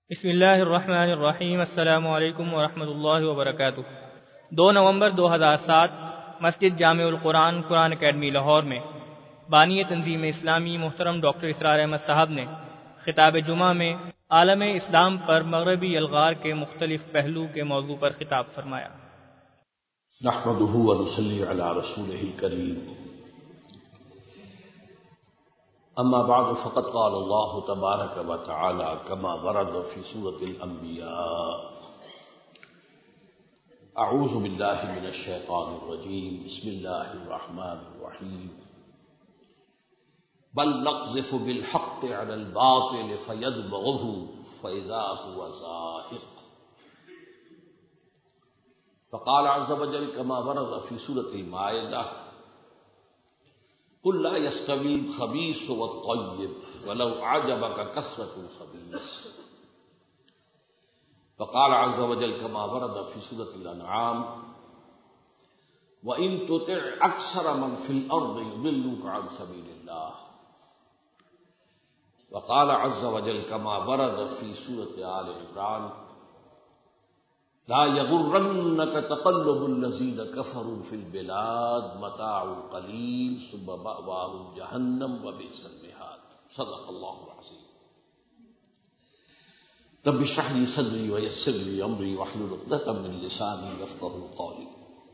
بسم اللہ الرحمن الرحیم۔ السلام علیکم ورحمۃ اللہ وبرکاتہ۔ 2 نومبر 2007 مسجد جامع القرآن قرآن اکیڈمی لاہور میں بانی تنظیم اسلامی محترم ڈاکٹر اسرار احمد صاحب نے خطاب جمعہ میں عالم اسلام پر مغربی الغار کے مختلف پہلو کے موضوع پر خطاب فرمایا۔ نحمده ونصلي على رسوله الكريم، اما بعد فقد قال الله تبارك وتعالى كما ورد في سورة الانبياء: اعوذ بالله من الشيطان الرجيم، بسم الله الرحمن الرحيم، بل نقذف بالحق على الباطل فيدمغه فإذا هو زاهق. فقال عز وجل كما ورد في سورة المائدة: قل لا يستوي الخبيث والطيب ولو أعجبك كثرة الخبيث. فقال عز وجل كما ورد في سورة الأنعام: وإن تطع أكثر من في الأرض يضلوك عن سبيل الله. وقال عز وجل كما ورد في سورة آل عمران: لا يغرنك تقلب الذين كفروا في البلاد متاع قليل ثم مأواهم جهنم وبئس المهاد. صدق الله العظيم. رب اشرح لي صدري ويسر لي امري واحلل عقدة من لساني يفقهوا قولي.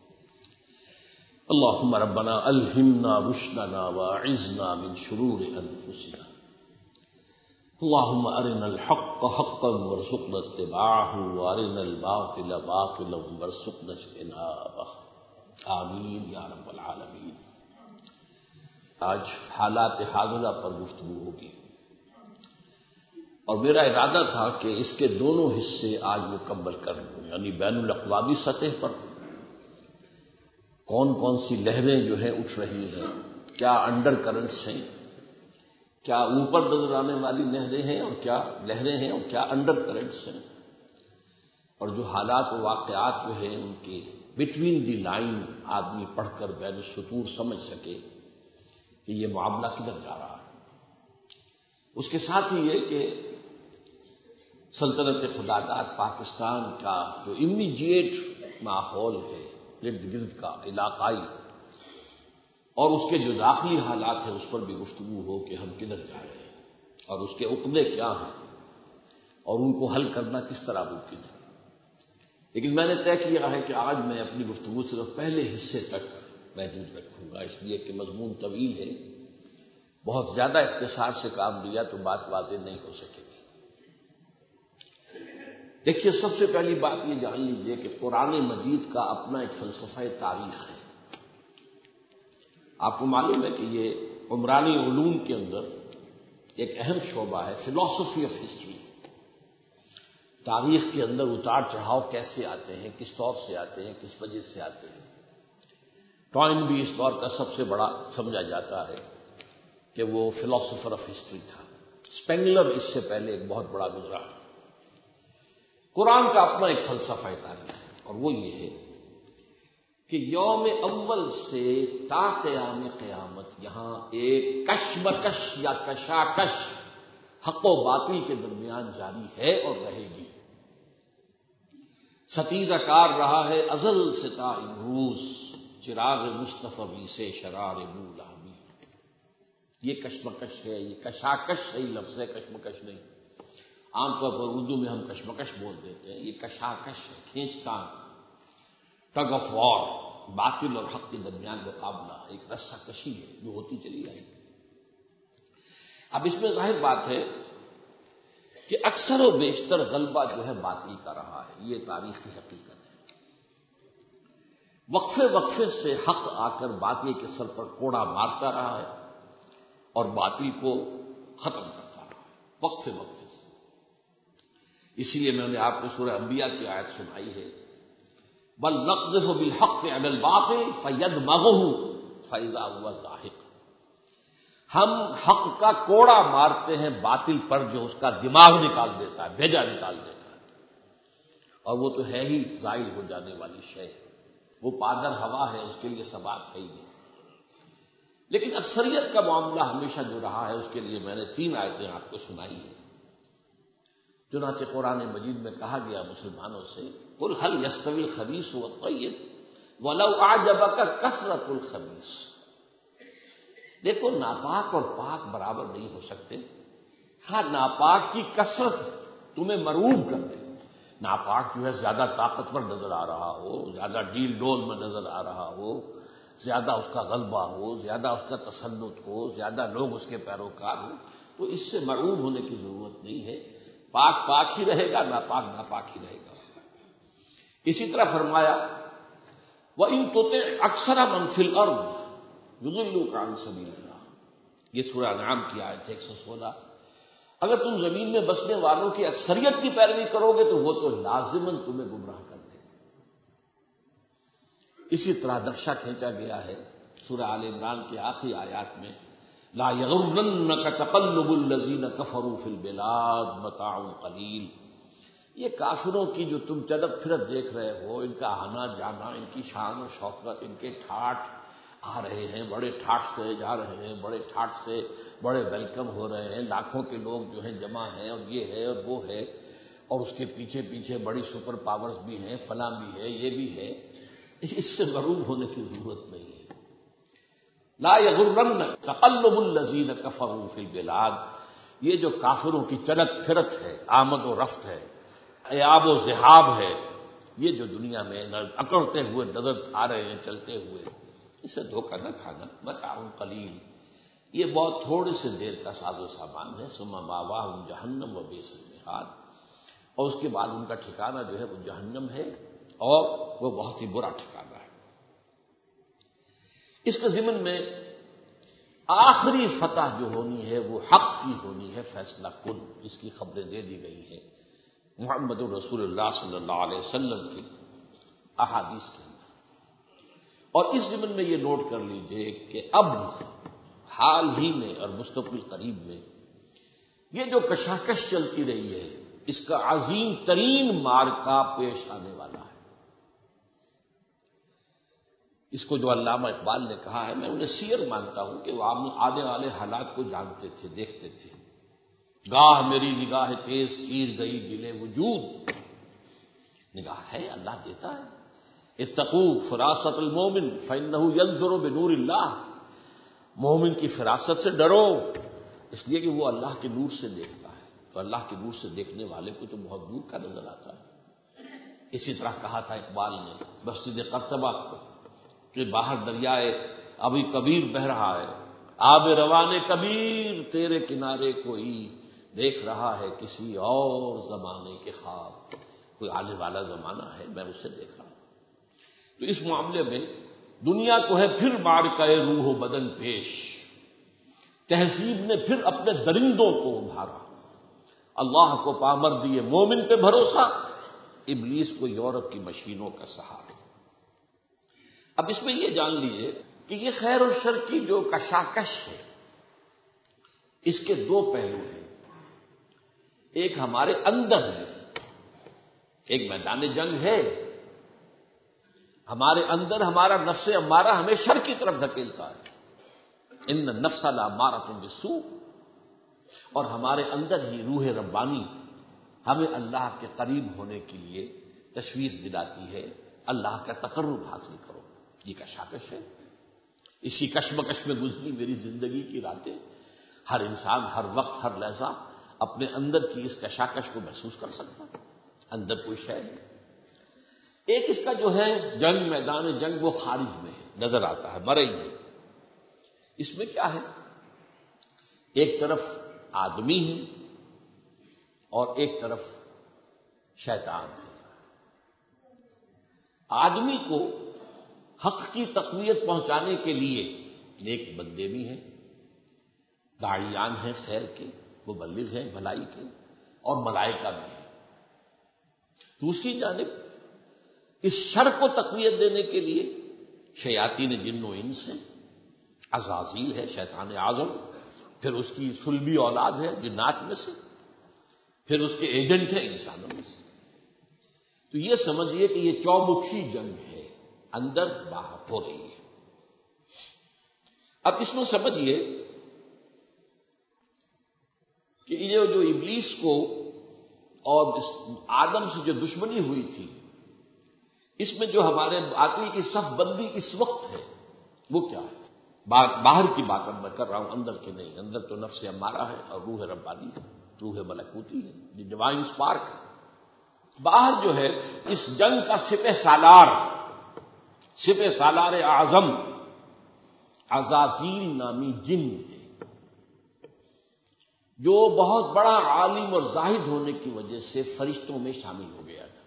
اللهم ربنا الهمنا رشدنا واعذنا من شرور انفسنا. اللهم ارنا الحق حقا وارزقنا اتباعه وارنا الباطل باطلا وارزقنا اجتنابه. آمین یا رب العالمین۔ آج حالات حاضرہ پر گفتگو ہوگی اور میرا ارادہ تھا کہ اس کے دونوں حصے آج مکمل کر لوں، یعنی بین الاقوامی سطح پر کون کون سی لہریں جو ہیں اٹھ رہی ہیں، کیا انڈر کرنٹس ہیں، کیا اوپر نظر آنے والی لہریں ہیں اور کیا لہریں ہیں اور کیا انڈر کرنٹس ہیں، اور جو حالات و واقعات جو ہیں ان کے بٹوین دی لائن آدمی پڑھ کر بین السطور سمجھ سکے کہ یہ معاملہ کدھر جا رہا ہے۔ اس کے ساتھ ہی یہ کہ سلطنت خداداد پاکستان کا جو امیجیٹ ماحول ہے ارد گرد کا علاقائی اور اس کے جو داخلی حالات ہیں اس پر بھی گفتگو ہو کہ ہم کدھر جا رہے ہیں اور اس کے عقدے کیا ہیں اور ان کو حل کرنا کس طرح ممکن ہے۔ لیکن میں نے طے کیا ہے کہ آج میں اپنی گفتگو صرف پہلے حصے تک محدود رکھوں گا، اس لیے کہ مضمون طویل ہے، بہت زیادہ اختصار سے کام لیا تو بات واضح نہیں ہو سکے گی۔ دیکھیے، سب سے پہلی بات یہ جان لیجئے کہ قرآن مجید کا اپنا ایک فلسفہ تاریخ ہے۔ آپ کو معلوم ہے کہ یہ عمرانی علوم کے اندر ایک اہم شعبہ ہے، فلاسفی آف ہسٹری۔ تاریخ کے اندر اتار چڑھاؤ کیسے آتے ہیں، کس طور سے آتے ہیں، کس وجہ سے آتے ہیں۔ ٹوائن بھی اس دور کا سب سے بڑا سمجھا جاتا ہے کہ وہ فلاسفر آف ہسٹری تھا۔ اسپینگلر اس سے پہلے ایک بہت بڑا گزرا۔ قرآن کا اپنا ایک فلسفہ تاریخ ہے اور وہ یہ ہے کہ یوم اول سے تا قیام قیامت یہاں ایک کشمکش یا کشاکش حق و باطل کے درمیان جاری ہے اور رہے گی۔ ستیزہ کار رہا ہے ازل سے تا امروز، چراغ مصطفی سے شرار بولہبی۔ یہ کشمکش ہے، یہ کشاکش صحیح لفظ ہے، کشمکش نہیں۔ عام طور پر اردو میں ہم کشمکش بول دیتے ہیں، یہ کشاکش ہے، کھینچتان، ٹگ آف وار، باطل اور حق کے درمیان مقابلہ، ایک رسہ کشی ہے جو ہوتی چلی آئی۔ اب اس میں ظاہر بات ہے کہ اکثر و بیشتر غلبہ جو ہے باطل کا رہا ہے، یہ تاریخی حقیقت ہے۔ وقفے وقفے سے حق آ کر باطل کے سر پر کوڑا مارتا رہا ہے اور باطل کو ختم کرتا رہا ہے، وقفے وقفے سے۔ اسی لیے میں نے آپ کو سورہ انبیاء کی آیت سنائی ہے: بل نقذف بالحق علی الباطل فیدمغہ فاذا هو زاہق۔ ہم حق کا کوڑا مارتے ہیں باطل پر جو اس کا دماغ نکال دیتا ہے، بھیجا نکال دیتا ہے، اور وہ تو ہے ہی زائل ہو جانے والی شے، وہ پادر ہوا ہے، اس کے لیے ثبات ہے ہی نہیں۔ لیکن اکثریت کا معاملہ ہمیشہ جو رہا ہے اس کے لیے میں نے 3 آیتیں آپ کو سنائی ہیں۔ چنانچہ قرآن مجید میں کہا گیا مسلمانوں سے قل هل يستوي الخبيث والطيب ولو اعجبك كثرة الخبيث. دیکھو ناپاک اور پاک برابر نہیں ہو سکتے. ہاں ناپاک کی کثرت تمہیں مرعوب کر دے. ناپاک جو ہے زیادہ طاقتور نظر آ رہا ہو، زیادہ ڈیل ڈول میں نظر آ رہا ہو، زیادہ اس کا غلبہ ہو، زیادہ اس کا تسلط ہو، زیادہ لوگ اس کے پیروکار ہوں، تو اس سے مرعوب ہونے کی ضرورت نہیں ہے. پاک پاک ہی رہے گا، ناپاک ناپاک ہی رہے گا. اسی طرح فرمایا وَإِن تُطِعْ أَكْثَرَ مَن فِي الْأَرْضِ يُضِلُّوكَ عَن سَبِيلِ اللَّهِ. یہ سورہ انعام کی آیت ہے 116. اگر تم زمین میں بسنے والوں کی اکثریت کی پیروی کرو گے تو وہ تو لازماً تمہیں گمراہ کر دے گا. اسی طرح نقشہ کھینچا گیا ہے سورہ آل عمران کے آخری آیات میں لا یغرنک تقلب الذین کفروا فی البلاد متاع قلیل. یہ کافروں کی جو تم چلت پھرت دیکھ رہے ہو، ان کا آنا جانا، ان کی شان و شوکت، ان کے ٹھاٹ آ رہے ہیں، بڑے ٹھاٹ سے جا رہے ہیں، بڑے ٹھاٹ سے بڑے ویلکم ہو رہے ہیں، لاکھوں کے لوگ جو ہیں جمع ہیں، اور یہ ہے اور وہ ہے، اور اس کے پیچھے پیچھے بڑی سپر پاورز بھی ہیں، فلاں بھی ہے، یہ بھی ہے. اس سے غروب ہونے کی ضرورت نہیں ہے. لا یغرنک تقلب الذین کفروا فی البلاد. یہ جو کافروں کی چلت پھرت ہے، آمد و رفت ہے، ایاب و ذہاب ہے، یہ جو دنیا میں اکڑتے ہوئے نظر آ رہے ہیں چلتے ہوئے، اسے دھوکہ نہ کھانا. متاع قلیل، یہ بہت تھوڑی سی دیر کا ساز و سامان ہے. ثم مأواہم جہنم وبئس المہاد. اور اس کے بعد ان کا ٹھکانہ جو ہے وہ جہنم ہے، اور وہ بہت ہی برا ٹھکانہ ہے. اس کے ضمن میں آخری فتح جو ہونی ہے وہ حق کی ہونی ہے. فیصلہ کن، اس کی خبریں دے دی گئی ہیں محمد رسول اللہ صلی اللہ علیہ وسلم کی احادیث کے اندر. اور اس ضمن میں یہ نوٹ کر لیجئے کہ اب حال ہی میں اور مستقبل قریب میں یہ جو کشاکش چلتی رہی ہے، اس کا عظیم ترین مارکا پیش آنے والا ہے. اس کو جو علامہ اقبال نے کہا ہے، میں انہیں سیر مانتا ہوں کہ وہ آنے والے حالات کو جانتے تھے، دیکھتے تھے. گاہ میری نگاہ تیز چیر گئی دل وجود. نگاہ ہے، اللہ دیتا ہے. اتقوا فراست المومن فإنه ينظر بنور اللہ. مومن کی فراست سے ڈرو، اس لیے کہ وہ اللہ کے نور سے دیکھتا ہے. تو اللہ کے نور سے دیکھنے والے کو تو بہت دور کا نظر آتا ہے. اسی طرح کہا تھا اقبال نے مسجد قرطبہ کے باہر دریائے ابھی کبیر بہہ رہا ہے، آب روانے کبیر تیرے کنارے کوئی دیکھ رہا ہے کسی اور زمانے کے خواب. کوئی آنے والا زمانہ ہے، میں اسے دیکھ رہا ہوں. تو اس معاملے میں دنیا کو ہے پھر معرکہ روح و بدن پیش. تہذیب نے پھر اپنے درندوں کو ابھارا. اللہ کو پامر دیے مومن پہ بھروسہ، ابلیس کو یورپ کی مشینوں کا سہارا. اب اس میں یہ جان لیجیے کہ یہ خیر و شر کی جو کشاکش ہے، اس کے دو پہلو ہیں. ایک ہمارے اندر ہے، ایک میدان جنگ ہے. ہمارے اندر ہمارا نفس امارہ ہمیں شر کی طرف دھکیلتا ہے. ان النفس لامارۃ بالسوء. اور ہمارے اندر ہی روح ربانی ہمیں اللہ کے قریب ہونے کے لیے تشویش دلاتی ہے. اللہ کا تقرب حاصل کرو. یہ کشاکش ہے. اسی کشمکش میں گزری میری زندگی کی راتیں. ہر انسان ہر وقت ہر لحظہ اپنے اندر کی اس کشاکش کو محسوس کر سکتا ہے. اندر کوئی شے ہے. ایک اس کا جو ہے جنگ، میدان جنگ، وہ خارج میں ہے، نظر آتا ہے، مرئی ہے. اس میں کیا ہے؟ ایک طرف آدمی ہے اور ایک طرف شیطان ہے. آدمی کو حق کی تقویت پہنچانے کے لیے نیک بندے بھی ہیں، داعیان ہیں خیر کے، مبلغ ہیں بھلائی کے، اور ملائکہ بھی ہیں. دوسری جانب اس شر کو تقویت دینے کے لیے شیاطین جن و انس ہیں. عزازیل ہے شیطان اعظم، پھر اس کی صلبی اولاد ہے جنات میں سے، پھر اس کے ایجنٹ ہیں انسانوں میں سے. تو یہ سمجھیے کہ یہ چومکھی جنگ ہے، اندر باہر ہو رہی ہے. اب اس میں سمجھیے کہ یہ جو ابلیس کو اور اس آدم سے جو دشمنی ہوئی تھی، اس میں جو ہمارے باطل کی صف بندی اس وقت ہے وہ کیا ہے؟ باہر کی بات اب میں کر رہا ہوں، اندر کی نہیں. اندر تو نفس امارہ ہے اور روح ربانی ہے، روح ملکوتی ہے، یہ ڈیوائن سپارک ہے. باہر جو ہے اس جنگ کا سپہ سالار اعظم عزازیل نامی جن ہے، جو بہت بڑا عالم اور زاہد ہونے کی وجہ سے فرشتوں میں شامل ہو گیا تھا.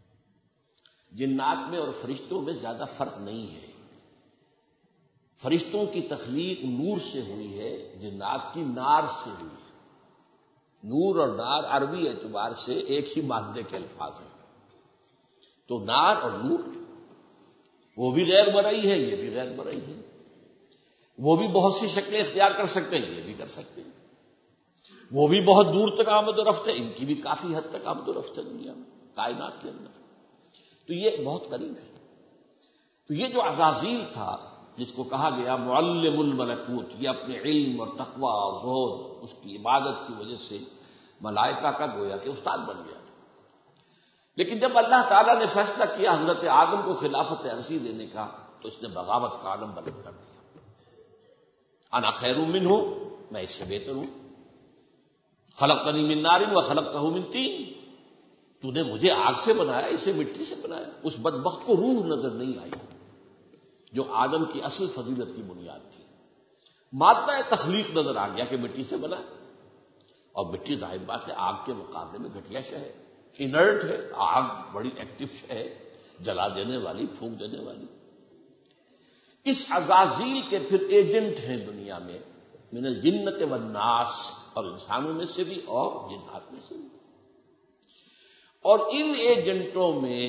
جنات میں اور فرشتوں میں زیادہ فرق نہیں ہے. فرشتوں کی تخلیق نور سے ہوئی ہے، جنات کی نار سے ہوئی ہے. نور اور نار عربی اعتبار سے ایک ہی مادے کے الفاظ ہیں. تو نار اور نور وہ بھی غیر مرئی ہے، یہ بھی غیر مرئی ہے. وہ بھی بہت سی شکلیں اختیار کر سکتے ہیں، یہ بھی کر سکتے ہیں. وہ بھی بہت دور تک آمد و رفت ہے، ان کی بھی کافی حد تک آمد و رفت ہے دنیا میں، کائنات کے اندر. تو یہ بہت قریب ہے. تو یہ جو عزازیل تھا، جس کو کہا گیا معلم الملکوت، یہ اپنے علم اور تقوی اور زہد، اس کی عبادت کی وجہ سے ملائکہ کا گویا کہ استاد بن گیا تھا. لیکن جب اللہ تعالیٰ نے فیصلہ کیا حضرت آدم کو خلافت عرضی دینے کا، تو اس نے بغاوت کا عالم بلند کر دیا. انا خیر منہ، میں اس سے بہتر ہوں. خلقتنی من نار وخلقتہ من طین، تو نے مجھے آگ سے بنایا، اسے مٹی سے بنایا. اس بدبخت کو روح نظر نہیں آئی جو آدم کی اصل فضیلت کی بنیاد تھی. مادہ تخلیق نظر آ گیا کہ مٹی سے بنا، اور مٹی ظاہر بات ہے آگ کے مقابلے میں گھٹیا شے ہے، انرٹ ہے. آگ بڑی ایکٹیو شے ہے، جلا دینے والی، پھونک دینے والی. اس عزازیل کے پھر ایجنٹ ہیں دنیا میں، من الجنت والناس، اور انسانوں میں سے بھی اور جنات میں سے بھی. اور ان ایجنٹوں میں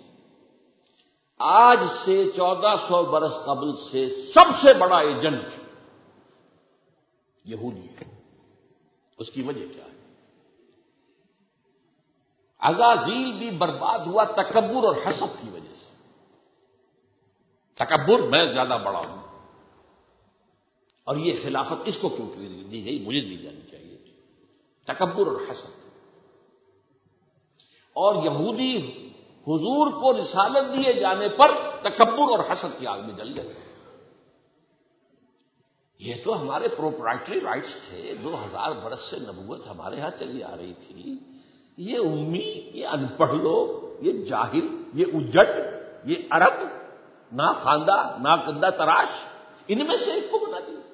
آج سے 1400 برس قبل سے سب سے بڑا ایجنٹ یہودی ہے. اس کی وجہ کیا ہے؟ عزازیل بھی برباد ہوا تکبر اور حسد کی وجہ سے. تکبر، میں زیادہ بڑا ہوں، اور یہ خلافت اس کو کیوں دی گئی، مجھے دی جانی چاہیے تھی. تکبر اور حسد. اور یہودی حضور کو رسالت دیے جانے پر تکبر اور حسد کی آگ میں جل گئے. یہ تو ہمارے پروپرائٹری رائٹس تھے. 2000 برس سے نبوت ہمارے ہاں چلی آ رہی تھی. یہ امی، یہ ان پڑھ لوگ، یہ جاہل، یہ اجٹ، یہ عرب، نہ خواندہ نہ کندہ تراش، ان میں سے ایک کو بنا دیا.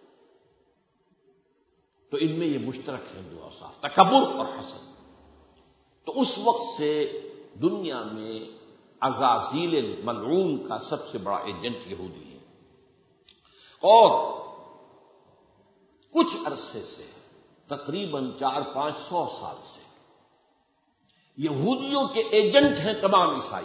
تو ان میں یہ مشترک ہیں دو اوصاف، تکبر اور حسد. تو اس وقت سے دنیا میں عزازیل ملعون کا سب سے بڑا ایجنٹ یہودی ہے. اور کچھ عرصے سے، تقریباً 400-500 سال سے، یہودیوں کے ایجنٹ ہیں تمام عیسائی.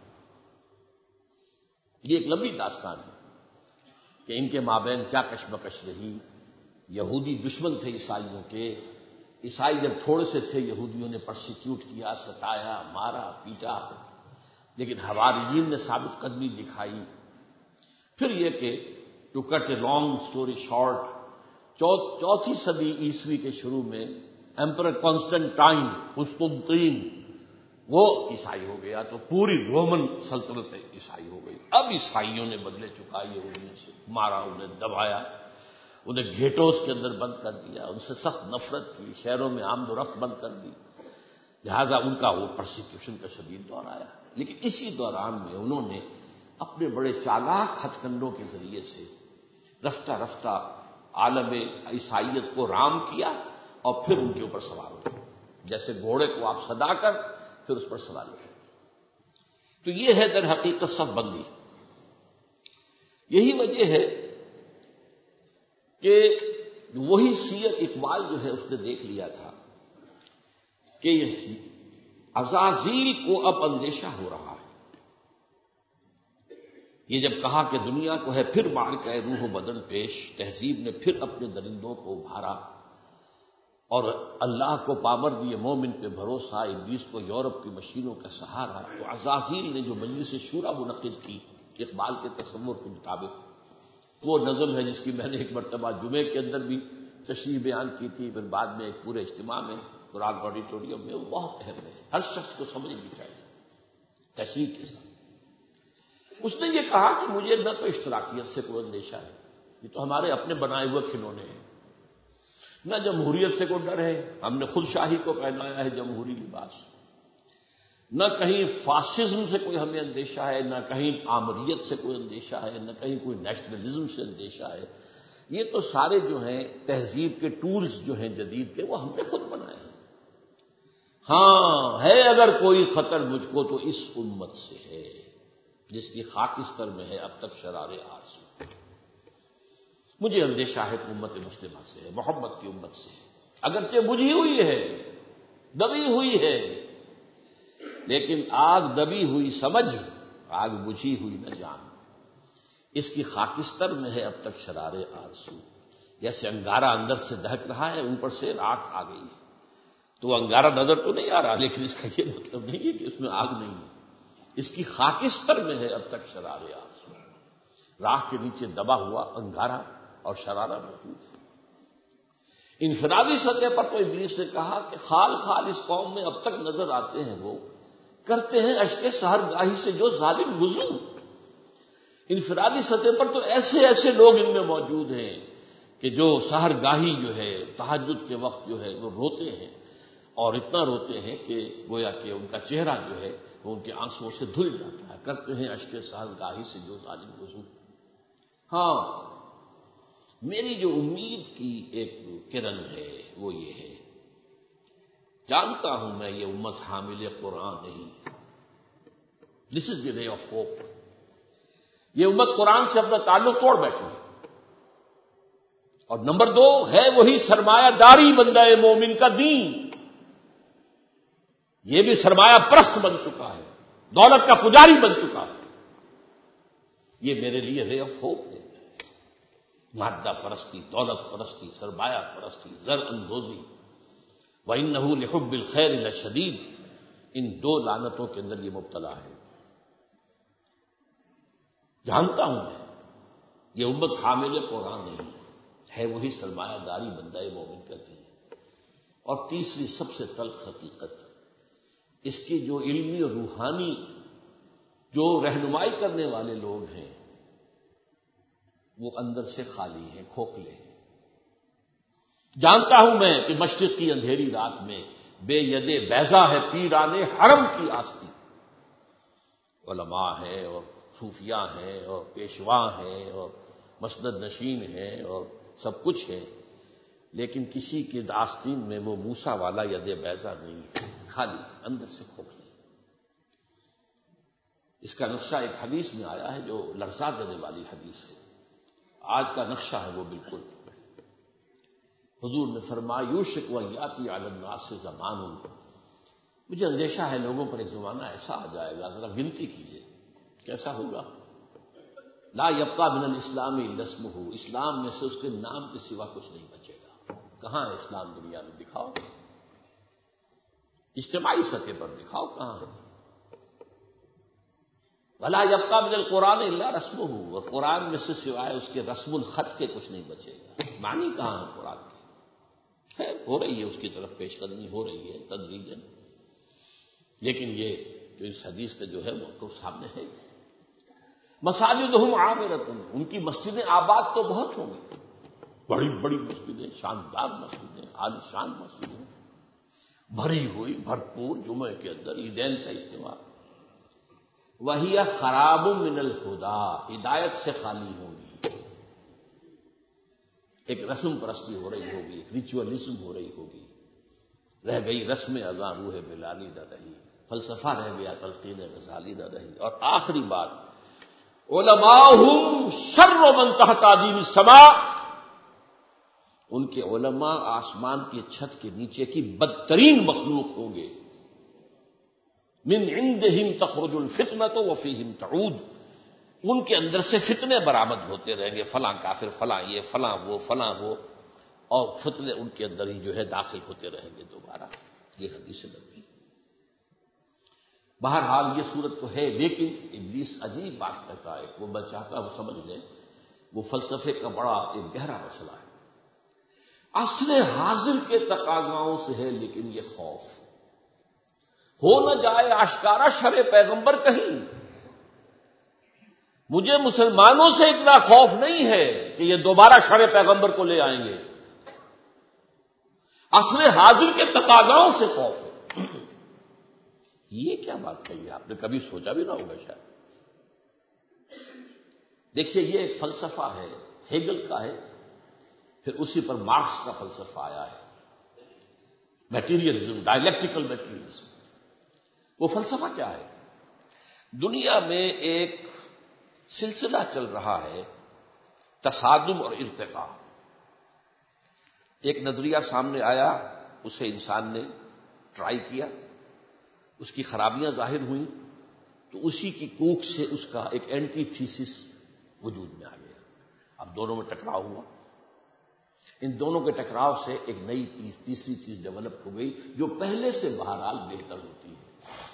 یہ ایک لمبی داستان ہے کہ ان کے مابین کیا کشمکش رہی. یہودی دشمن تھے عیسائیوں کے. عیسائی جب تھوڑے سے تھے، یہودیوں نے پرسیکیوٹ کیا، ستایا، مارا، پیٹا، لیکن حواریین نے ثابت قدمی دکھائی. پھر یہ کہ to cut a long story short, چوتھی صدی عیسوی کے شروع میں ایمپرر کانسٹنٹائن، قسطنطین، وہ عیسائی ہو گیا. تو پوری رومن سلطنت عیسائی ہو گئی. اب عیسائیوں نے بدلے چکا یہودیوں سے، مارا، انہیں دبایا، انہیں گھیٹوز کے اندر بند کر دیا، ان سے سخت نفرت کی، شہروں میں آمد و رفت بند کر دی. لہذا ان کا وہ پرسیکیوشن کا شدید دور آیا. لیکن اسی دوران میں انہوں نے اپنے بڑے چالاک ہتھ کنڈوں کے ذریعے سے رفتہ رفتہ عالم عیسائیت کو رام کیا، اور پھر ان کے اوپر سوار ہو، جیسے گھوڑے کو آپ صدا کر پھر اس پر سوار ہو. تو یہ ہے در حقیقت صف بندی. یہی وجہ ہے کہ وہی سیر اقبال جو ہے اس نے دیکھ لیا تھا کہ عزازیل کو اب اندیشہ ہو رہا ہے. یہ جب کہا کہ دنیا کو ہے پھر معرکہ روح و بدن پیش، تہذیب نے پھر اپنے درندوں کو ابھارا، اور اللہ کو پامر دیے مومن پہ بھروسہ، ابلیس کو یورپ کی مشینوں کا سہارا. تو عزازیل نے جو مجلس شورا منعقد کی اقبال کے تصور کے مطابق، وہ نظم ہے جس کی میں نے ایک مرتبہ جمعے کے اندر بھی تشریح بیان کی تھی، پھر بعد میں ایک پورے اجتماع میں. قرآن آڈیٹوریم میں، وہ بہت اہم ہے، ہر شخص کو سمجھنی چاہیے تشریح کے ساتھ۔ اس نے یہ کہا کہ مجھے نہ تو اشتراکیت سے کوئی اندیشہ ہے، یہ تو ہمارے اپنے بنائے ہوئے کھلونے ہیں، نہ جمہوریت سے کوئی ڈر ہے، ہم نے خود شاہی کو پہنایا ہے جمہوری لباس، نہ کہیں فاسزم سے کوئی ہمیں اندیشہ ہے، نہ کہیں آمریت سے کوئی اندیشہ ہے، نہ کہیں کوئی نیشنلزم سے اندیشہ ہے۔ یہ تو سارے جو ہیں تہذیب کے ٹولز جو ہیں جدید کے، وہ ہم نے خود بنائے ہیں۔ ہاں ہے اگر کوئی خطر مجھ کو تو اس امت سے ہے جس کی خاکستر میں ہے اب تک شرار آرزو۔ مجھے اندیشہ ہے کہ امت مسلمہ سے ہے، محمد کی امت سے ہے، اگرچہ بجھی ہوئی ہے، دبی ہوئی ہے، لیکن آگ دبی ہوئی سمجھ، آگ بجھی ہوئی نہ جان، اس کی خاکستر میں ہے اب تک شرار آرزو۔ جیسے انگارہ اندر سے دہک رہا ہے، اوپر سے راکھ آ گئی ہے، تو وہ انگارہ نظر تو نہیں آ رہا، لیکن اس کا یہ مطلب نہیں ہے کہ اس میں آگ نہیں ہے، اس کی خاکستر میں ہے اب تک شرار آرزو۔ راکھ کے نیچے دبا ہوا انگارہ اور شرارہ موجود ہے۔ انفرادی سطح پر تو ابلیس نے کہا کہ خال خال اس قوم میں اب تک نظر آتے ہیں، وہ کرتے ہیں اشک سحر گاہی سے جو ظالم وضو۔ انفرادی سطح پر تو ایسے ایسے لوگ ان میں موجود ہیں کہ جو سحر گاہی جو ہے، تہجد کے وقت جو ہے وہ روتے ہیں، اور اتنا روتے ہیں کہ گویا کہ ان کا چہرہ جو ہے وہ ان کے آنسوؤں سے دھل جاتا ہے، کرتے ہیں اشک سحر گاہی سے جو ظالم وضو۔ ہاں میری جو امید کی ایک کرن ہے وہ یہ ہے، جانتا ہوں میں یہ امت حامل قرآن نہیں، دس از دی رے آف ہوپ۔ یہ امت قرآن سے اپنا تعلق توڑ بیٹھی ہے، اور نمبر 2 ہے وہی سرمایہ داری بندہ مومن کا دین، یہ بھی سرمایہ پرست بن چکا ہے، دولت کا پجاری بن چکا ہے۔ یہ میرے لیے رے آف ہوپ ہے۔ مادہ پرستی، دولت پرستی، سرمایہ پرستی، زر اندوزی، وَإِنَّهُ لِحُبِّ الْخَيْرِ لَشَدِيدٌ، ان 2 لعنتوں کے اندر یہ مبتلا ہے۔ جانتا ہوں میں یہ امت حامل قرآن نہیں ہے، وہی سرمایہ داری بندہ مومن کرتی ہے۔ اور تیسری سب سے تلخ حقیقت، اس کی جو علمی اور روحانی جو رہنمائی کرنے والے لوگ ہیں وہ اندر سے خالی ہیں، کھوکھلے ہیں۔ جانتا ہوں میں کہ مشرق کی اندھیری رات میں بے ید بیضا ہے پیرانے حرم کی آستی، علماء ہیں اور صوفیاء ہیں اور پیشوا ہیں اور مسند نشین ہیں اور سب کچھ ہے، لیکن کسی کی آستین میں وہ موسیٰ والا ید بیضا نہیں ہے، خالی اندر سے کھوکھلے۔ اس کا نقشہ ایک حدیث میں آیا ہے جو لرزا دینے والی حدیث ہے، آج کا نقشہ ہے وہ بالکل۔ حضور نے فرمایا یوشک ویاتی علی الناس زمان، مجھے اندیشہ ہے لوگوں پر ایک زمانہ ایسا آ جائے گا، ذرا گنتی کیجیے کیسا ہوگا، لا یبقی من الاسلام الا اسمہ، اسلام میں سے اس کے نام کے سوا کچھ نہیں بچے گا۔ کہاں ہے اسلام دنیا میں؟ دکھاؤ، اجتماعی سطح پر دکھاؤ کہاں ہے۔ ولا یبقی من القرآن الا رسمہ، اور قرآن میں سے سوائے اس کے رسم الخط کے کچھ نہیں بچے گا۔ معنی کہاں ہے قرآن کے؟ خیر ہو رہی ہے، اس کی طرف پیش قدمی ہو رہی ہے تدریجاً، لیکن یہ جو اس حدیث کا جو ہے موقف سامنے ہے۔ مساجدہم عامرۃ، ان کی مسجدیں آباد تو بہت ہوں گی، بڑی بڑی مسجدیں، شاندار مسجدیں، عالی شان مسجدیں، بھری ہوئی بھرپور، جمعے کے اندر عیدین کا اجتماع، وہی خراب من الہدی، ہدایت سے خالی ہوں گی۔ ایک رسم پرستی ہو رہی ہوگی، ایک ریچولزم ہو رہی ہوگی، رہ گئی رسم اذاں روح بلالی نہ رہی، فلسفہ رہ گیا تلقین غزالی نہ رہی۔ اور آخری بات، علماءہم شر من تحت عظیم السماء، ان کے علماء آسمان کی چھت کے نیچے کی بدترین مخلوق ہوں گے۔ من عندہم تخرج الفتنۃ وفیہم تعود، ان کے اندر سے فتنے برآمد ہوتے رہیں گے، فلاں کافر، فلاں یہ، فلاں وہ، فلاں وہ، اور فتنے ان کے اندر ہی جو ہے داخل ہوتے رہیں گے دوبارہ۔ یہ حدیث نبوی۔ بہرحال یہ صورت تو ہے، لیکن ابلیس عجیب بات کرتا ہے، وہ میں چاہتا ہوں سمجھ لیں، وہ فلسفے کا بڑا ایک گہرا مسئلہ ہے۔ عصر حاضر کے تقاضاؤں سے ہے، لیکن یہ خوف ہو نہ جائے آشکارا شر پیغمبر کہیں۔ مجھے مسلمانوں سے اتنا خوف نہیں ہے کہ یہ دوبارہ شر پیغمبر کو لے آئیں گے، عصر حاضر کے تقاضاؤں سے خوف ہے۔ یہ کیا بات کہی ہے، آپ نے کبھی سوچا بھی نہ ہوگا شاید۔ دیکھیے یہ ایک فلسفہ ہے، ہیگل کا ہے، پھر اسی پر مارکس کا فلسفہ آیا ہے، میٹیریلزم، ڈائلیکٹیکل میٹیریلزم۔ وہ فلسفہ کیا ہے؟ دنیا میں ایک سلسلہ چل رہا ہے، تصادم اور ارتقاء۔ ایک نظریہ سامنے آیا، اسے انسان نے ٹرائی کیا، اس کی خرابیاں ظاہر ہوئیں، تو اسی کی کوکھ سے اس کا ایک اینٹی تھیسس وجود میں آ گیا۔ اب دونوں میں ٹکراؤ ہوا، ان دونوں کے ٹکراؤ سے ایک نئی تیسری چیز ڈیولپ ہو گئی جو پہلے سے بہرحال بہتر ہوتی ہے۔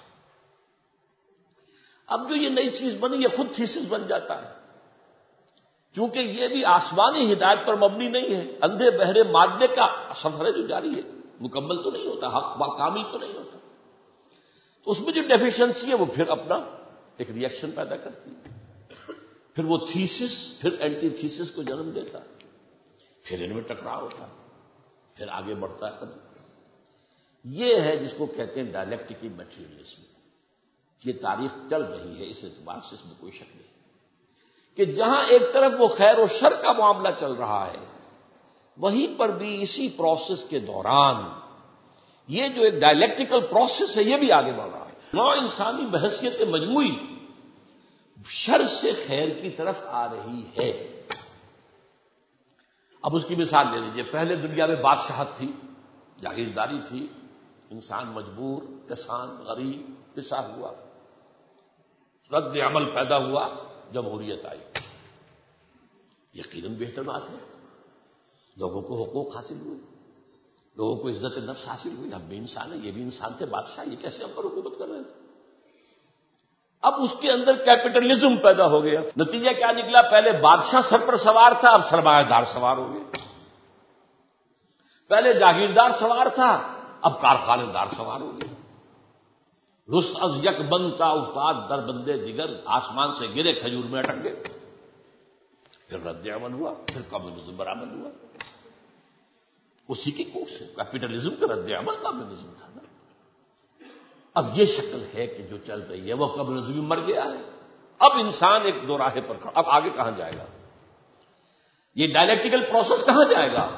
اب جو یہ نئی چیز بنی یہ خود تھیسس بن جاتا ہے، کیونکہ یہ بھی آسمانی ہدایت پر مبنی نہیں ہے، اندھے بہرے مادے کا سفر ہے جو جاری ہے، مکمل تو نہیں ہوتا، حق کامل تو نہیں ہوتا، تو اس میں جو ڈیفیشنسی ہے وہ پھر اپنا ایک ری ایکشن پیدا کرتی ہے، پھر وہ تھیسس پھر اینٹی تھیسس کو جنم دیتا ہے، پھر ان میں ٹکراؤ ہوتا ہے، پھر آگے بڑھتا ہے قدم۔ یہ ہے جس کو کہتے ہیں ڈائلیکٹیکل میٹیریلزم۔ یہ تاریخ چل رہی ہے، اس اعتبار سے اس میں کوئی شک نہیں کہ جہاں ایک طرف وہ خیر و شر کا معاملہ چل رہا ہے، وہیں پر بھی اسی پروسیس کے دوران یہ جو ایک ڈائلیکٹیکل پروسیس ہے یہ بھی آگے بڑھ رہا ہے۔ نوع انسانی بحیثیت مجموعی شر سے خیر کی طرف آ رہی ہے۔ اب اس کی مثال لے لیجیے، پہلے دنیا میں بادشاہت تھی، جاگیرداری تھی، انسان مجبور، کسان، غریب، پسا ہوا، رد عمل پیدا ہوا، جمہوریت آئی، یقیناً بہتر بات ہے، لوگوں کو حقوق حاصل ہوئے، لوگوں کو عزت نفس حاصل ہوئی، ہم بھی انسان ہیں، یہ بھی انسان تھے، بادشاہ یہ کیسے ہم پر حکومت کر رہے تھے؟ اب اس کے اندر کیپٹلزم پیدا ہو گیا، نتیجہ کیا نکلا؟ پہلے بادشاہ سر پر سوار تھا، اب سرمایہ دار سوار ہو گئے، پہلے جاگیردار سوار تھا، اب کارخانے دار سوار ہو گئے، رست از یک بند کا افتاد در بندے دیگر، آسمان سے گرے کھجور میں اٹک گئے، پھر رد عمل ہوا، پھر کمیونزم برآمد ہوا، اسی کی کوشش سے کیپٹلزم کا رد عمل کمیونزم تھا نا۔ اب یہ شکل ہے کہ جو چل رہی ہے وہ کمیونزم مر گیا ہے، اب انسان ایک دو راہے پر کھڑا، اب آگے کہاں جائے گا؟ یہ ڈائلیکٹیکل پروسیس کہاں جائے گا؟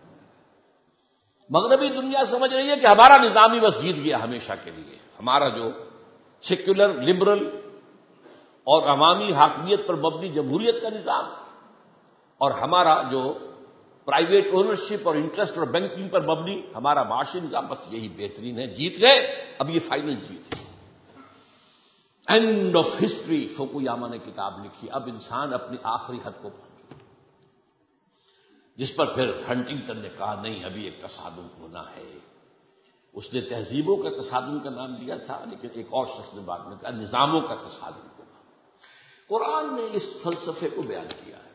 مغربی دنیا سمجھ رہی ہے کہ ہمارا نظام ہی بس جیت گیا ہمیشہ کے لیے، ہمارا جو سیکولر، لبرل اور عوامی حاکمیت پر مبنی جمہوریت کا نظام اور ہمارا جو پرائیویٹ اونرشپ اور انٹرسٹ اور بینکنگ پر مبنی ہمارا معاشی نظام، بس یہی بہترین ہے، جیت گئے، اب یہ فائنل جیت ہے، اینڈ آف ہسٹری۔ فوکویاما نے کتاب لکھی، اب انسان اپنی آخری حد کو پہنچا، جس پر پھر ہنٹنگٹن نے کہا نہیں ابھی ایک تصادم ہونا ہے۔ اس نے تہذیبوں کا تصادم کا نام دیا تھا، لیکن ایک اور شخص نے بعد میں کہا نظاموں کا تصادم ہوگا۔ قرآن نے اس فلسفے کو بیان کیا ہے۔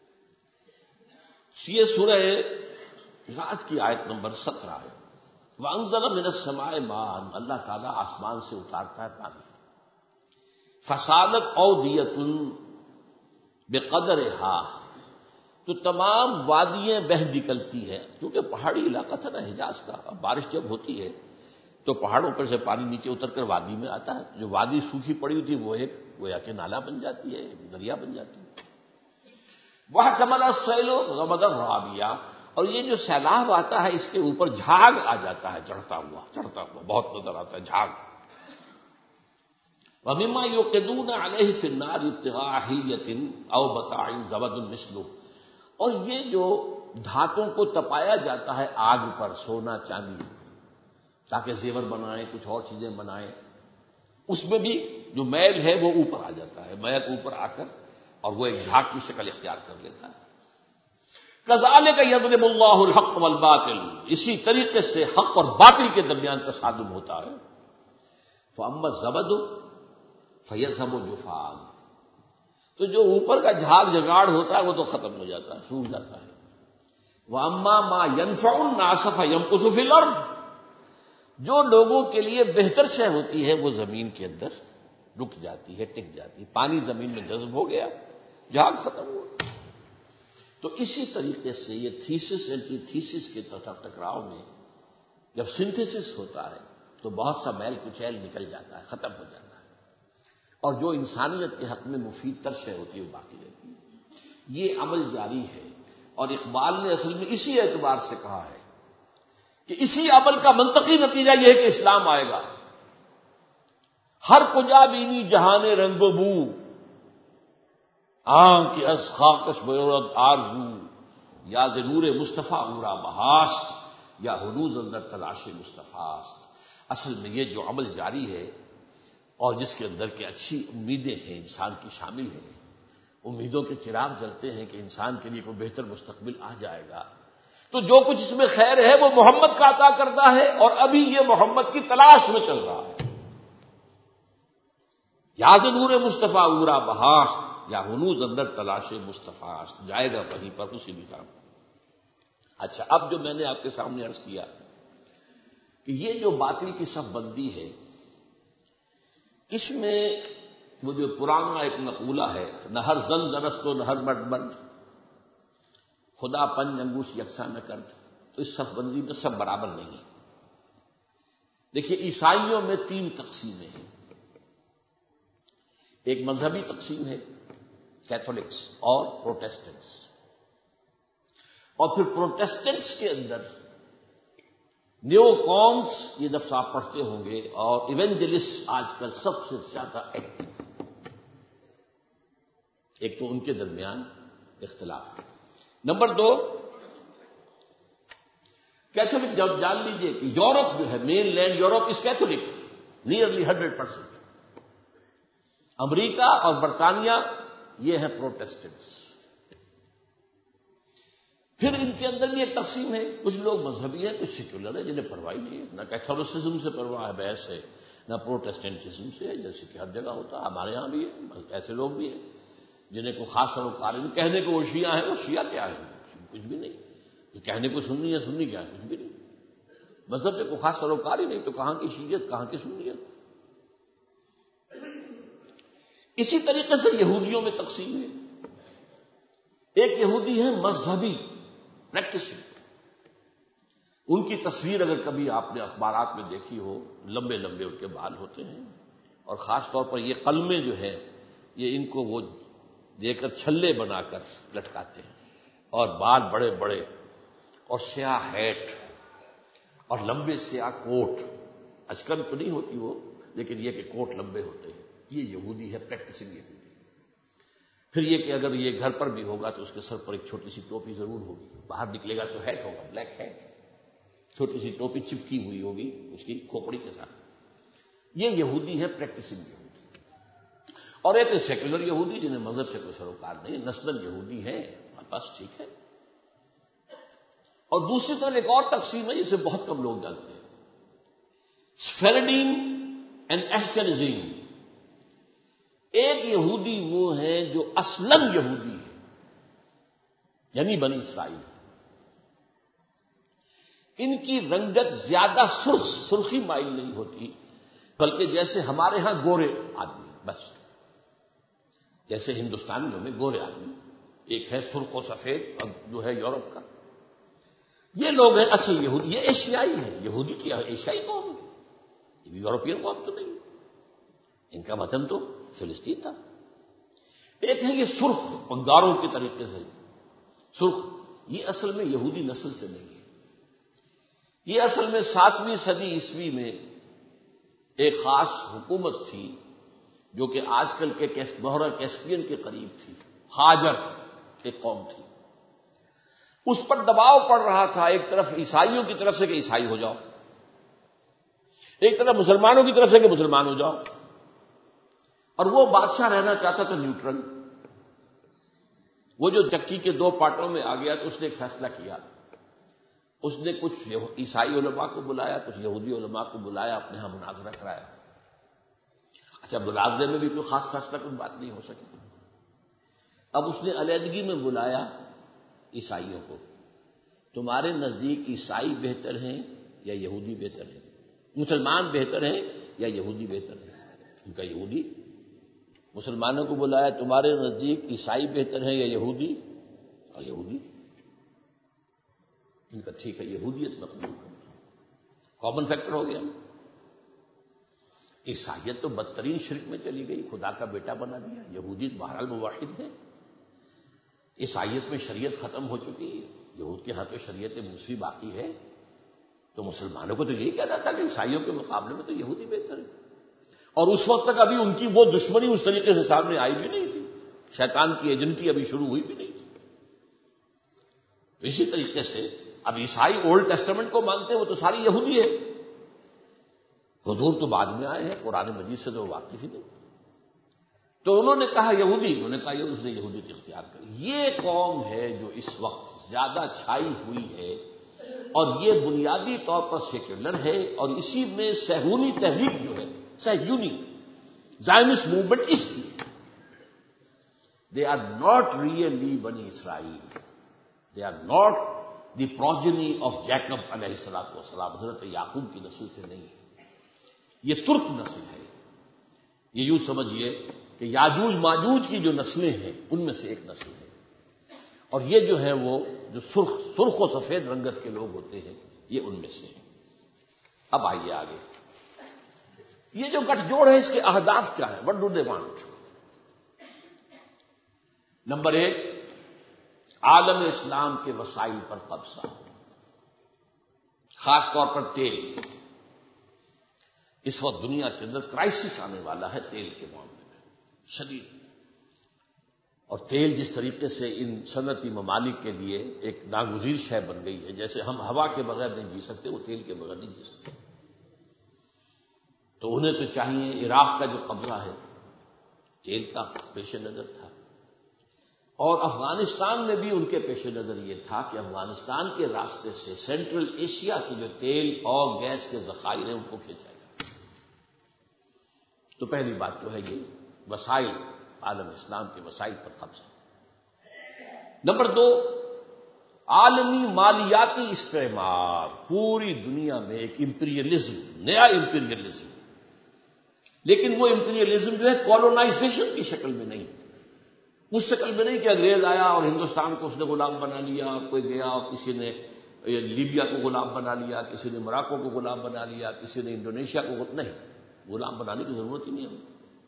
یہ سورہ رعد کی آیت نمبر 17 ہے، وَأَنزَلَ مِنَ السَّمَاءِ مَاءً، اللہ تعالیٰ آسمان سے اتارتا ہے پانی، فَسَالَتْ أَوْدِيَةٌ بِقَدَرِهَا، تو تمام وادیاں بہہ نکلتی ہیں، کیونکہ پہاڑی علاقہ تھا نا حجاز کا، اب بارش جب ہوتی ہے تو پہاڑوں پر سے پانی نیچے اتر کر وادی میں آتا ہے، جو وادی سوکھی پڑی ہوتی ہے وہ ایک گویا کہ نالا بن جاتی ہے، دریا بن جاتی ہے۔ وَحْتَمَلَ السَّيْلُ زَبَدًا رَّابِيًا، اور یہ جو سیلاب آتا ہے اس کے اوپر جھاگ آ جاتا ہے، چڑھتا ہوا بہت نظر آتا ہے جھاگ۔ وَمِمَّا يُوقِدُونَ عَلَيْهِ فِي النَّارِ ابْتِغَاءَ حِلْيَةٍ أَوْ مَتَاعٍ زَبَدٌ مِثْلُهُ، اور یہ جو دھاتوں کو تپایا جاتا ہے آگ پر، سونا چاندی، تاکہ زیور بنائیں، کچھ اور چیزیں بنائیں، اس میں بھی جو میل ہے وہ اوپر آ جاتا ہے، میل اوپر آ کر اور وہ ایک جھاگ کی شکل اختیار کر لیتا ہے۔ کذالک یضرب اللہ الحق والباطل، اسی طریقے سے حق اور باطل کے درمیان تصادم ہوتا ہے۔ فاما الزبد فیذهب جفاء، تو جو اوپر کا جھاگ جگاڑ ہوتا ہے وہ تو ختم ہو جاتا ہے، سوکھ جاتا ہے۔ وَأَمَّا مَا يَنْفَعُ النَّاسَ فَيَمْكُثُ فِي الْأَرْضِ، جو لوگوں کے لیے بہتر شے ہوتی ہے وہ زمین کے اندر رک جاتی ہے، ٹک جاتی ہے۔ پانی زمین میں جذب ہو گیا، جہاز ختم ہوا۔ تو اسی طریقے سے یہ تھیسس اینٹی تھیسس کے ٹکراؤ میں جب سنتھیسس ہوتا ہے تو بہت سا میل کچیل نکل جاتا ہے، ختم ہو جاتا ہے، اور جو انسانیت کے حق میں مفید تر شے ہوتی ہے وہ باقی رہتی ہے۔ یہ عمل جاری ہے، اور اقبال نے اصل میں اسی اعتبار سے کہا ہے کہ اسی عمل کا منطقی نتیجہ یہ ہے کہ اسلام آئے گا۔ ہر کجا بینی جہان رنگ و بو، آنکھ کی از خاکش بیورد آرزو، یا ز نور مصطفیٰ اورا بہاشت، یا ہنوز اندر تلاش مصطفیٰ است۔ اصل میں یہ جو عمل جاری ہے اور جس کے اندر کے اچھی امیدیں ہیں انسان کی شامل ہیں، امیدوں کے چراغ جلتے ہیں کہ انسان کے لیے کوئی بہتر مستقبل آ جائے گا، تو جو کچھ اس میں خیر ہے وہ محمد کا عطا کردہ ہے، اور ابھی یہ محمد کی تلاش میں چل رہا ہے۔ یا ز نور مصطفیٰ اورا بہاشت، یا ہنوز اندر تلاش مصطفیٰ است، جائے گا وہیں پر اسی نظام۔ اچھا، اب جو میں نے آپ کے سامنے عرض کیا کہ یہ جو باطل کی صف بندی ہے، اس میں وہ جو پرانا ایک مقولہ ہے، نہ ہر زن زنست و نہ ہر مرد مرد، خدا پنج انگوش یکساں نہ کرد، تو اس صف بندی میں سب برابر نہیں ہے۔ دیکھیے، عیسائیوں میں 3 تقسیمیں ہیں۔ ایک مذہبی تقسیم ہے، کیتھولکس اور پروٹیسٹنٹس، اور پھر پروٹیسٹنٹس کے اندر نیو کونس، یہ لفظ آپ پڑھتے ہوں گے، اور ایونجلسٹ آج کل سب سے زیادہ ایکٹیو۔ ایک تو ان کے درمیان اختلاف ہے۔ نمبر 2، کیتھولک، جب جان لیجئے کہ یورپ جو ہے، mainland Europe is Catholic nearly 100%۔ امریکہ اور برطانیہ یہ ہے پروٹیسٹنٹس۔ پھر ان کے اندر بھی ایک تقسیم ہے، کچھ لوگ مذہبی ہیں، کچھ سیکولر ہیں، جنہیں پرواہ نہیں ہے، نہ کیتھولسزم سے پرواہ ہے بحث ہے، نہ پروٹیسٹنٹزم سے، جیسے کہ ہر جگہ ہوتا ہے، ہمارے ہاں بھی ہے، ایسے لوگ بھی ہیں جنہیں کوئی خاص سروکار نہیں، کہنے کو وہ شیعہ ہیں، وہ شیعہ کیا ہے؟ کچھ بھی نہیں۔ کہنے کو سنی ہے، سنی کیا ہے؟ کچھ بھی نہیں۔ مذہب سے کوئی خاص سروکار ہی نہیں، تو کہاں کی شیعت، کہاں کی سنیت؟ اسی طریقے سے یہودیوں میں تقسیم ہے۔ ایک یہودی ہے مذہبی، پریکٹسنگ۔ ان کی تصویر اگر کبھی آپ نے اخبارات میں دیکھی ہو، لمبے لمبے ان کے بال ہوتے ہیں، اور خاص طور پر یہ قلمیں جو ہے یہ ان کو وہ دے کر چھلے بنا کر لٹکاتے ہیں، اور بال بڑے بڑے، اور سیاہ ہیٹ، اور لمبے سیاہ کوٹ، اچکن تو نہیں ہوتی وہ، لیکن یہ کہ کوٹ لمبے ہوتے ہیں۔ یہ یہودی ہے، پریکٹسنگ یہودی۔ پھر یہ کہ اگر یہ گھر پر بھی ہوگا تو اس کے سر پر ایک چھوٹی سی ٹوپی ضرور ہوگی، باہر نکلے گا تو ہیٹ ہوگا، بلیک ہیٹ، چھوٹی سی ٹوپی چپکی ہوئی ہوگی اس کی کھوپڑی کے ساتھ۔ یہ یہودی ہے، پریکٹسنگ یہودی۔ اور ایک سیکولر یہودی جنہیں مذہب سے کوئی سروکار نہیں، نسلاً یہودی ہے، بس ٹھیک ہے۔ اور دوسری طرف ایک اور تقسیم ہے جسے بہت کم لوگ جانتے ہیں، سفیرڈین اینڈ ایشکنزیم۔ ایک یہودی وہ ہے جو اصلاً یہودی ہے، یعنی بنی اسرائیل۔ ان کی رنگت زیادہ سرخی مائل نہیں ہوتی، بلکہ جیسے ہمارے ہاں گورے آدمی، بس جیسے ہندوستانیوں میں گورے آدمی، ایک ہے سرخ و سفید، اور جو ہے یورپ کا، یہ لوگ ہیں اصل یہودی۔ یہ ایشیائی ہے، یہودی کیا ہے، ایشیائی قوم ہے، یہ یورپین قوم تو نہیں، ان کا وطن تو فلسطین تھا۔ ایک ہے یہ سرخ، انگاروں کے طریقے سے سرخ، یہ اصل میں یہودی نسل سے نہیں ہے۔ یہ اصل میں 7ویں صدی عیسوی میں ایک خاص حکومت تھی جو کہ آج کل کے بحیرہ کیسپیئن کے قریب تھی، ہاجر ایک قوم تھی، اس پر دباؤ پڑ رہا تھا، ایک طرف عیسائیوں کی طرف سے کہ عیسائی ہو جاؤ، ایک طرف مسلمانوں کی طرف سے کہ مسلمان ہو جاؤ، اور وہ بادشاہ رہنا چاہتا تھا نیوٹرل۔ وہ جو چکی کے 2 پارٹوں میں آ گیا تو اس نے ایک فیصلہ کیا، اس نے کچھ عیسائی علماء کو بلایا، کچھ یہودی علماء کو بلایا، اپنے ہاں مناظرہ کرایا۔ اچھا، مناظرے میں بھی کوئی خاص فیصلہ کوئی بات نہیں ہو سکی۔ اب اس نے علیحدگی میں بلایا عیسائیوں کو تمہارے نزدیک عیسائی بہتر ہیں یا یہودی بہتر ہیں؟ مسلمان بہتر ہیں یا یہودی بہتر ہیں؟ ان کا یہودی مسلمانوں کو بلایا تمہارے نزدیک عیسائی بہتر ہیں یا یہودی؟ اور یہودی ان کا ٹھیک ہے یہودیت مقبول کرنا، کامن فیکٹر ہو گیا۔ عیسائیت تو بدترین شرک میں چلی گئی، خدا کا بیٹا بنا دیا۔ یہودیت بہرحال موحد ہے۔ عیسائیت میں شریعت ختم ہو چکی ہے، یہود کے ہاں تو شریعت موسیٰ باقی ہے۔ تو مسلمانوں کو تو یہی کہنا تھا کہ عیسائیوں کے مقابلے میں تو یہودی بہتر ہے، اور اس وقت تک ابھی ان کی وہ دشمنی اس طریقے سے سامنے آئی بھی نہیں تھی، شیطان کی ایجنٹی ابھی شروع ہوئی بھی نہیں تھی۔ اسی طریقے سے اب عیسائی اولڈ ٹیسٹمنٹ کو مانتے ہیں، وہ تو ساری یہودی ہے۔ حضور تو بعد میں آئے ہیں، قرآن مجید سے تو واقف ہی نہیں۔ تو انہوں نے کہا یہودی، انہوں نے کہا یہ اس نے یہودیت اختیار کری۔ یہ قوم ہے جو اس وقت زیادہ چھائی ہوئی ہے، اور یہ بنیادی طور پر سیکولر ہے، اور اسی میں صہیونی تحریک جو ہے، صہیونی زائنسٹ موومنٹ اس کی، دے آر ناٹ ریئلی بنی اسرائیل، they are not the progeny of Jacob علیہ الصلوۃ والسلام، حضرت یعقوب کی نسل سے نہیں، یہ ترک نسل ہے۔ یہ یوں سمجھیے کہ یاجوج ماجوج کی جو نسلیں ہیں ان میں سے ایک نسل ہے، اور یہ جو ہے وہ جو سرخ و سفید رنگت کے لوگ ہوتے ہیں یہ ان میں سے ہیں۔ اب آئیے آگے، یہ جو گٹھ جوڑ ہے اس کے اہداف کیا ہیں؟ What do they want? Number 1، عالم اسلام کے وسائل پر قبضہ، خاص طور پر تیل۔ اس وقت دنیا کے اندر کرائسس آنے والا ہے تیل کے معاملے میں، شدید، اور تیل جس طریقے سے ان صنعتی ممالک کے لیے ایک ناگزیر شے بن گئی ہے، جیسے ہم ہوا کے بغیر نہیں جی سکتے، وہ تیل کے بغیر نہیں جی سکتے۔ تو انہیں تو چاہیے، عراق کا جو قبضہ ہے تیل کا پیش نظر تھا، اور افغانستان میں بھی ان کے پیش نظر یہ تھا کہ افغانستان کے راستے سے سینٹرل ایشیا کی جو تیل اور گیس کے ذخائر ہیں ان کو کھینچا جائے۔ تو پہلی بات تو ہے یہ وسائل، عالم اسلام کے وسائل پر قبضہ۔ نمبر 2، عالمی مالیاتی استعمار، پوری دنیا میں ایک امپیریلزم، نیا امپیریلزم، لیکن وہ امپیریلزم جو ہے کولونائزیشن کی شکل میں نہیں، اس شکل میں نہیں کہ انگریز آیا اور ہندوستان کو اس نے غلام بنا لیا، کوئی گیا اور کسی نے لیبیا کو غلام بنا لیا، کسی نے موراکو کو غلام بنا لیا، کسی نے انڈونیشیا کو نہیں، غلام بنانے کی ضرورت ہی نہیں ہے۔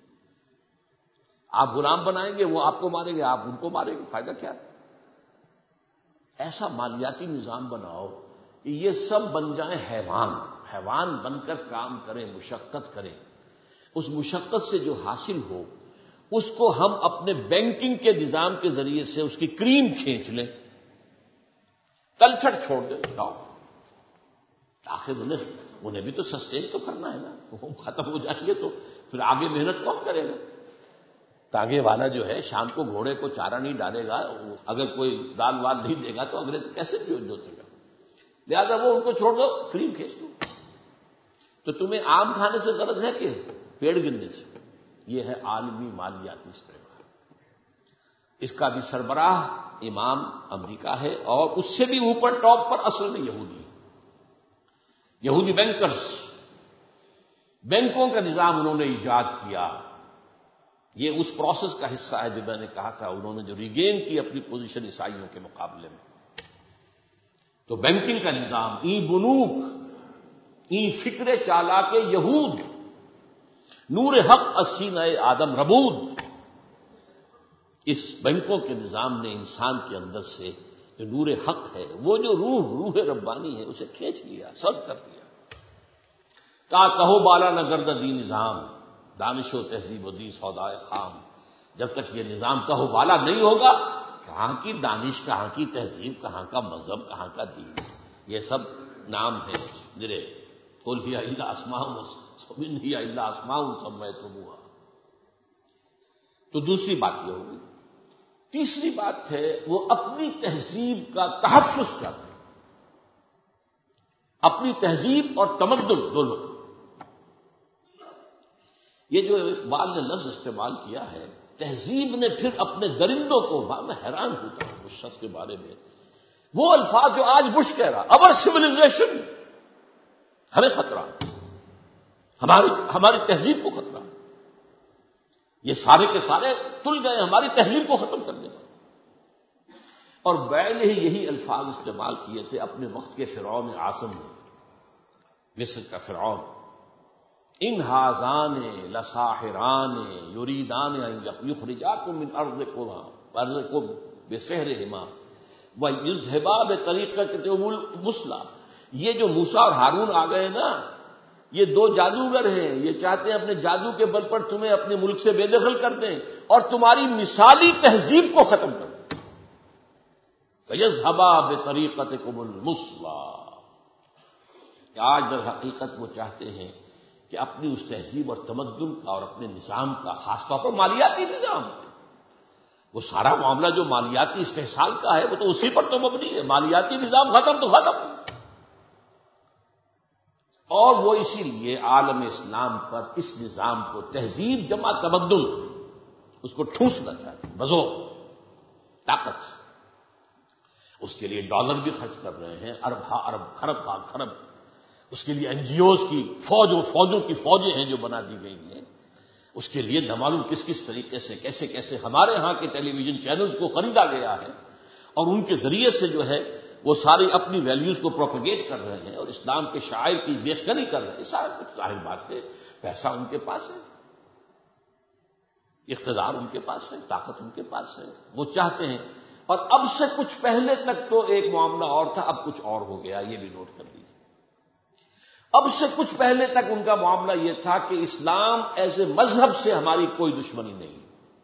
آپ غلام بنائیں گے وہ آپ کو ماریں گے، آپ ان کو ماریں گے، فائدہ کیا ہے؟ ایسا مالیاتی نظام بناؤ کہ یہ سب بن جائیں حیوان بن کر کام کریں، مشقت کریں، اس مشقت سے جو حاصل ہو اس کو ہم اپنے بینکنگ کے نظام کے ذریعے سے اس کی کریم کھینچ لیں، تلچھٹ چھوڑ دیں، کھاؤ۔ آخر انہیں بھی تو سسٹین تو کرنا ہے نا، وہ ختم ہو جائیں گے تو پھر آگے محنت کون کرے گا؟ تاگے والا جو ہے شام کو گھوڑے کو چارہ نہیں ڈالے گا، اگر کوئی دال وال نہیں دے گا تو اگلے کیسے جوتے گا؟ لہٰذا وہ ان کو چھوڑ دو، کریم کھینچ دو۔ تو تمہیں آم کھانے سے غرض ہے کہ پیڑ گرنے سے؟ یہ ہے عالمی مالیاتی استعمار۔ اس کا بھی سربراہ امام امریکہ ہے، اور اس سے بھی اوپر ٹاپ پر اصل میں یہودی بینکرز، بینکوں کا نظام انہوں نے ایجاد کیا۔ یہ اس پروسیس کا حصہ ہے جو میں نے کہا تھا، انہوں نے جو ریگین کی اپنی پوزیشن عیسائیوں کے مقابلے میں۔ تو بینکنگ کا نظام، ای بنوک، ای فکر چالاک یہود، نور حق السینہ آدم ربود، اس بینکوں کے نظام نے انسان کے اندر سے جو نور حق ہے، وہ جو روح ربانی ہے، اسے کھینچ لیا، سب کر دیا۔ تا کہو بالا نہ گرد دی نظام، دانش و تہذیب و دین سودائے خام۔ جب تک یہ نظام کہو بالا نہیں ہوگا، کہاں کی دانش، کہاں کی تہذیب، کہاں کا مذہب، کہاں کا دین، یہ سب نام ہے میرے۔ قل ہی الا اسماء ان ہی الا اسماء سمیتموہا۔ تو دوسری بات یہ ہوگی۔ تیسری بات ہے وہ اپنی تہذیب کا تحفظ کرتے ہیں، اپنی تہذیب اور تمدن دونوں کا۔ یہ جو اقبال نے لفظ استعمال کیا ہے، تہذیب نے پھر اپنے درندوں کو، میں حیران ہوتا ہوں اس شخص کے بارے میں، وہ الفاظ جو آج بش کہہ رہا، اور سویلائزیشن، ہمیں خطرہ ہے، ہماری تہذیب کو خطرہ ہے، یہ سارے کے سارے تل گئے ہماری تہذیب کو ختم کر دینا۔ اور بیل ہی یہی الفاظ استعمال کیے تھے اپنے وقت کے فرعون اعظم نے، مصر کا فرعون، ان ہاذان لساحران یریدان ان یخرجاکم من ارضکم بسحرہما ویذھبا بطریقتکم المثلی۔ یہ جو موسیٰ اور ہارون آ گئے نا، یہ دو جادوگر ہیں، یہ چاہتے ہیں اپنے جادو کے بل پر تمہیں اپنے ملک سے بے دخل کر دیں اور تمہاری مثالی تہذیب کو ختم کر دیں۔ فیذھبا بطریقتکم المثلی، آج در حقیقت وہ چاہتے ہیں کہ اپنی اس تہذیب اور تمدن کا اور اپنے نظام کا، خاص طور پر مالیاتی نظام، وہ سارا معاملہ جو مالیاتی استحصال کا ہے وہ تو اسی پر تو مبنی ہے، مالیاتی نظام ختم تو ختم۔ اور وہ اسی لیے عالم اسلام پر اس نظام کو، تہذیب جمع تمدن، اس کو ٹھوسنا چاہتے ہیں بزور طاقت سے۔ اس کے لیے ڈالر بھی خرچ کر رہے ہیں، ارب ہا ارب، کھرب ہا کھرب۔ اس کے لیے این جی اوز کی فوجوں کی فوجیں ہیں جو بنا دی گئی ہیں۔ اس کے لیے نہ معلوم کس طریقے سے، کیسے کیسے ہمارے ہاں کے ٹیلی ویژن چینلز کو خریدا گیا ہے، اور ان کے ذریعے سے جو ہے وہ ساری اپنی ویلیوز کو پروپیگیٹ کر رہے ہیں اور اسلام کے شعائر کی بیخبری کر رہے ہیں۔ سارا کچھ ظاہر بات ہے، پیسہ ان کے پاس ہے، اقتدار ان کے پاس ہے، طاقت ان کے پاس ہے، وہ چاہتے ہیں۔ اور اب سے کچھ پہلے تک تو ایک معاملہ اور تھا، اب کچھ اور ہو گیا، یہ بھی نوٹ کر لیجیے۔ اب سے کچھ پہلے تک ان کا معاملہ یہ تھا کہ اسلام ایز اے مذہب سے ہماری کوئی دشمنی نہیں،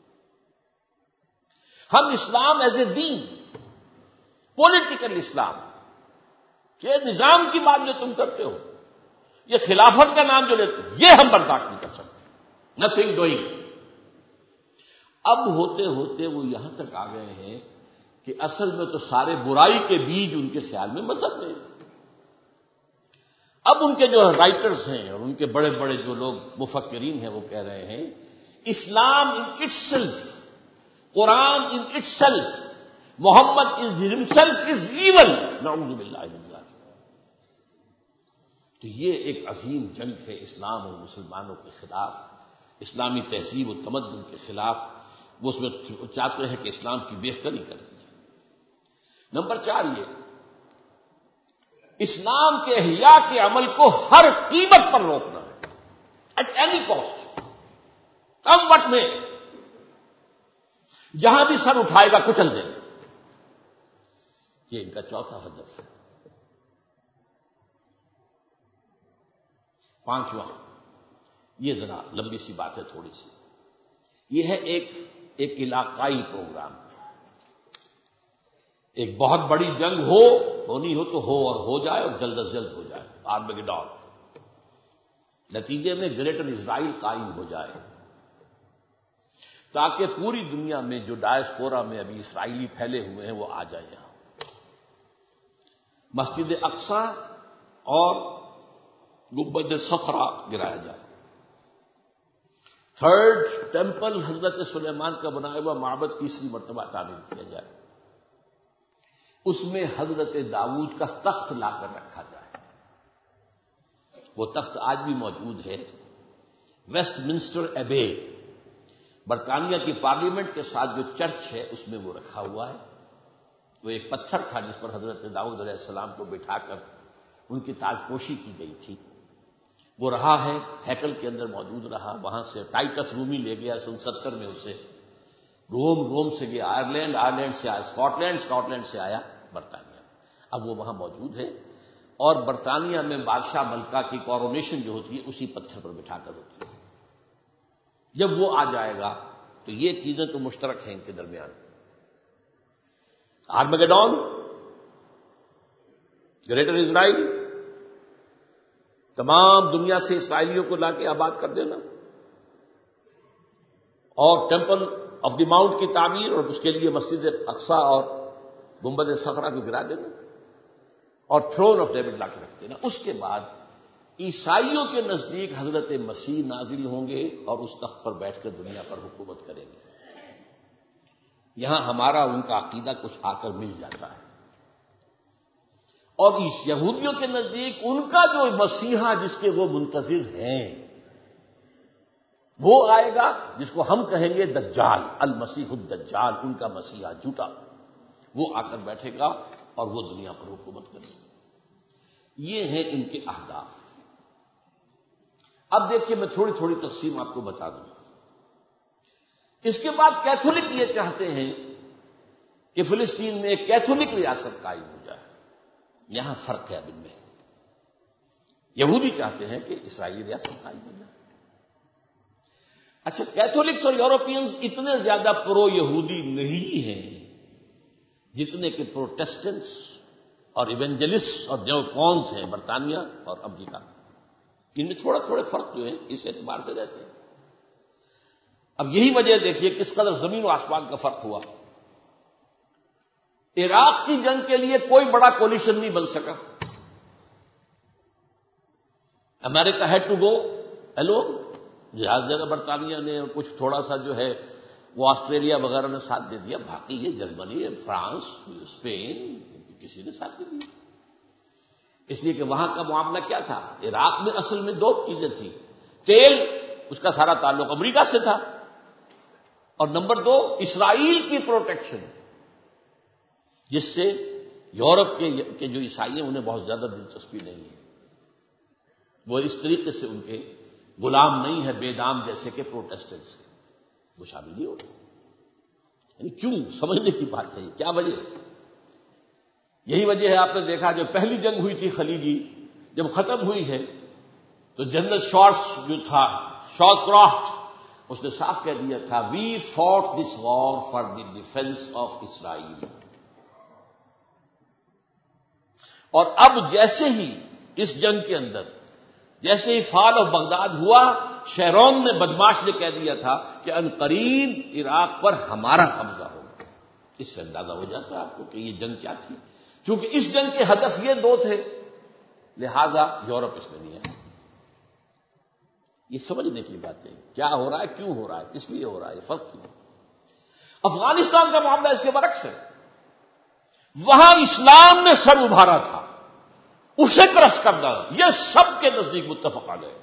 ہم اسلام as a then, political Islam, یہ نظام کی بات جو تم کرتے ہو، یہ خلافت کا نام جو لیتے ہو، یہ ہم برداشت نہیں کر سکتے، نتھنگ ڈوئنگ۔ اب ہوتے ہوتے وہ یہاں تک آ گئے ہیں کہ اصل میں تو سارے برائی کے بیج ان کے خیال میں مذہب میں۔ اب ان کے جو رائٹرز ہیں اور ان کے بڑے بڑے جو لوگ مفکرین ہیں وہ کہہ رہے ہیں اسلام ان اٹ سیلف، قرآن ان اٹ سیلف، محمد himself از ایول، نعوذ باللہ من ذلک۔ تو یہ ایک عظیم جنگ ہے اسلام اور مسلمانوں کے خلاف، اسلامی تہذیب و تمدن کے خلاف۔ وہ اس میں چاہتے ہیں کہ اسلام کی بیخبری کر دی جائے۔ نمبر 4 یہ اسلام کے احیاء کے عمل کو ہر قیمت پر روکنا ہے، at any cost, come what may, جہاں بھی سر اٹھائے گا کچل دیں گے۔ یہ ان کا چوتھا ہدف ہے۔ 5واں، یہ ذرا لمبی سی بات ہے تھوڑی سی، یہ ہے ایک علاقائی پروگرام، ایک بہت بڑی جنگ ہونی ہو تو ہو، اور ہو جائے اور جلد از جلد ہو جائے، آرمیگیڈون، نتیجے میں گریٹر اسرائیل قائم ہو جائے، تاکہ پوری دنیا میں جو ڈائسپورا میں ابھی اسرائیلی پھیلے ہوئے ہیں وہ آ جائیں یہاں، مسجد اقصی اور گنبد صخرہ گرایا جائے، تھرڈ ٹیمپل حضرت سلیمان کا بنایا ہوا معبد تیسری مرتبہ تعمیر کیا جائے، اس میں حضرت داؤد کا تخت لا کر رکھا جائے۔ وہ تخت آج بھی موجود ہے، ویسٹ منسٹر ایبے، برطانیہ کی پارلیمنٹ کے ساتھ جو چرچ ہے اس میں وہ رکھا ہوا ہے۔ وہ ایک پتھر تھا جس پر حضرت داؤد علیہ السلام کو بٹھا کر ان کی تاج پوشی کی گئی تھی، وہ رہا ہے، ہیکل کے اندر موجود رہا۔ وہاں سے ٹائٹس رومی لے گیا سن 70 میں اسے، روم سے گیا آئرلینڈ سے آیا اسکاٹ لینڈ سے آیا برطانیہ، اب وہ وہاں موجود ہے، اور برطانیہ میں بادشاہ ملکہ کی کورونیشن جو ہوتی ہے اسی پتھر پر بٹھا کر ہوتی ہے۔ جب وہ آ جائے گا تو یہ چیزیں تو مشترک ہیں ان کے درمیان، آرمیگیڈون، گریٹر اسرائیل، تمام دنیا سے اسرائیلیوں کو لا کے آباد کر دینا، اور ٹیمپل آف دی ماؤنٹ کی تعمیر، اور اس کے لیے مسجد اقصی اور گنبد صخرہ کو گرا دینا، اور تھرون آف ڈیوڈ لا کے رکھ دینا۔ اس کے بعد عیسائیوں کے نزدیک حضرت مسیح نازل ہوں گے اور اس تخت پر بیٹھ کر دنیا پر حکومت کریں گے۔ یہاں ہمارا ان کا عقیدہ کچھ آ کر مل جاتا ہے، اور اس یہودیوں کے نزدیک ان کا جو مسیحا جس کے وہ منتظر ہیں وہ آئے گا، جس کو ہم کہیں گے دجال، المسیح الدجال، ان کا مسیحا جھوٹا، وہ آ کر بیٹھے گا اور وہ دنیا پر حکومت کرے گا۔ یہ ہیں ان کے اہداف۔ اب دیکھیے میں تھوڑی تھوڑی تقسیم آپ کو بتا دوں۔ اس کے بعد کیتھولک یہ چاہتے ہیں کہ فلسطین میں ایک کیتھولک ریاست قائم ہو جائے۔ یہاں فرق ہے اب ان میں۔ یہودی چاہتے ہیں کہ اسرائیلی ریاست قائم ہو جائے۔ اچھا، کیتھولکس اور یورپینز اتنے زیادہ پرو یہودی نہیں ہیں جتنے کہ پروٹیسٹنٹس اور ایونجلسٹ اور نیوکونز ہیں برطانیہ اور امریکہ۔ ان میں تھوڑے فرق جو ہیں اس اعتبار سے رہتے ہیں۔ اب یہی وجہ دیکھیے کس قدر زمین و آسمان کا فرق ہوا۔ عراق کی جنگ کے لیے کوئی بڑا کولیشن نہیں بن سکا۔ امریکہ ہیڈ ٹو گو الون، زیادہ جگہ برطانیہ نے اور کچھ تھوڑا سا جو ہے وہ آسٹریلیا وغیرہ نے ساتھ دے دیا، باقی یہ جرمنی، فرانس، اسپین، کسی نے ساتھ نہیں دیا۔ اس لیے کہ وہاں کا معاملہ کیا تھا؟ عراق میں اصل میں دو چیزیں تھیں، تیل، اس کا سارا تعلق امریکہ سے تھا، اور نمبر دو اسرائیل کی پروٹیکشن، جس سے یورپ کے جو عیسائی ہیں انہیں بہت زیادہ دلچسپی نہیں ہے۔ وہ اس طریقے سے ان کے غلام نہیں ہے بے دام جیسے کہ پروٹیسٹنٹس، وہ شامل نہیں ہوتے۔ یعنی کیوں؟ سمجھنے کی بات ہے، کیا وجہ ہے؟ یہی وجہ ہے آپ نے دیکھا جو پہلی جنگ ہوئی تھی خلیجی، جب ختم ہوئی ہے تو جنرل شارٹس جو تھا، شارٹ کرافٹ، اس نے صاف کہہ دیا تھا we fought this war for the defence of Israel. اور اب جیسے ہی اس جنگ کے اندر جیسے ہی فال آف بغداد ہوا، شیرون نے بدماش نے کہہ دیا تھا کہ عنقریب عراق پر ہمارا قبضہ ہوگا۔ اس سے اندازہ ہو جاتا ہے آپ کو کہ یہ جنگ کیا تھی، کیونکہ اس جنگ کے ہدف یہ دو تھے، لہذا یورپ اس میں نہیں ہے۔ یہ سمجھنے کی بات ہے، کیا ہو رہا ہے، کیوں ہو رہا ہے، کس لیے ہو رہا ہے، یہ فرق کیوں۔ افغانستان کا معاملہ اس کے برعکس ہے۔ وہاں اسلام نے سر ابھارا تھا، اسے کرش کرنا یہ سب کے نزدیک متفق آ گئے۔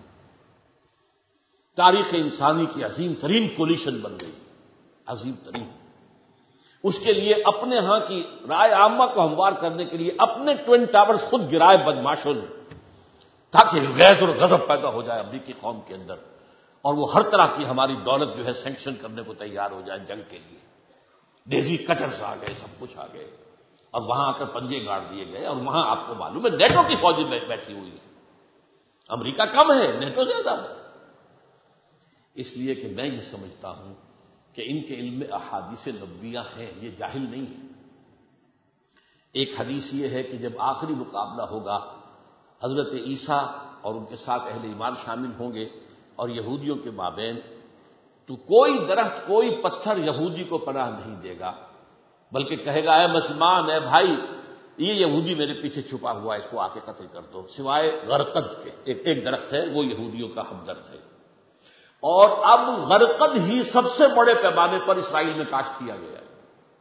تاریخ انسانی کی عظیم ترین کولیشن بن گئی، عظیم ترین۔ اس کے لیے اپنے ہاں کی رائے عامہ کو ہموار کرنے کے لیے اپنے ٹوین ٹاورز خود گرائے بدماشوں نے، تاکہ غیظ اور غضب پیدا ہو جائے امریکی قوم کے اندر، اور وہ ہر طرح کی ہماری دولت جو ہے سینکشن کرنے کو تیار ہو جائے جنگ کے لیے۔ ڈیزی کٹرز آ گئے، سب کچھ آ گئے، اور وہاں آ کر پنجے گاڑ دیے گئے۔ اور وہاں آپ کو معلوم ہے نیٹو کی فوجیں بیٹھی ہوئی ہے، امریکہ کم ہے، نیٹو زیادہ ہے۔ اس لیے کہ میں یہ سمجھتا ہوں کہ ان کے علم میں احادیث نبویہ ہیں، یہ جاہل نہیں ہے۔ ایک حدیث یہ ہے کہ جب آخری مقابلہ ہوگا، حضرت عیسیٰ اور ان کے ساتھ اہل ایمان شامل ہوں گے اور یہودیوں کے مابین، تو کوئی درخت، کوئی پتھر یہودی کو پناہ نہیں دے گا، بلکہ کہے گا اے مسلمان، اے بھائی، یہ یہودی میرے پیچھے چھپا ہوا ہے، اس کو آ کے قتل کر دو، سوائے غرقد کے۔ ایک درخت ہے، وہ یہودیوں کا ہمدرد ہے۔ اور اب غرقد ہی سب سے بڑے پیمانے پر اسرائیل میں کاشت کیا گیا ہے۔